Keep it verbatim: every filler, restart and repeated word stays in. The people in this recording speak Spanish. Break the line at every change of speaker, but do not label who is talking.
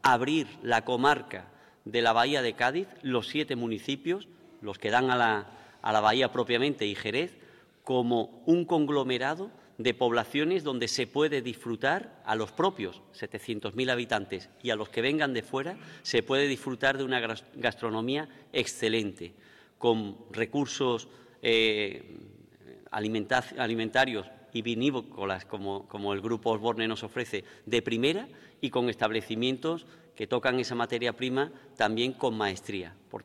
abrir la comarca de la Bahía de Cádiz, los siete municipios, los que dan a la, a la bahía propiamente y Jerez, como un conglomerado de poblaciones donde se puede disfrutar, a los propios setecientos mil habitantes y a los que vengan de fuera, se puede disfrutar de una gastronomía excelente, con recursos eh, alimentarios y vinícolas, como, como el Grupo Osborne nos ofrece, de primera, y con establecimientos que tocan esa materia prima también con maestría. Por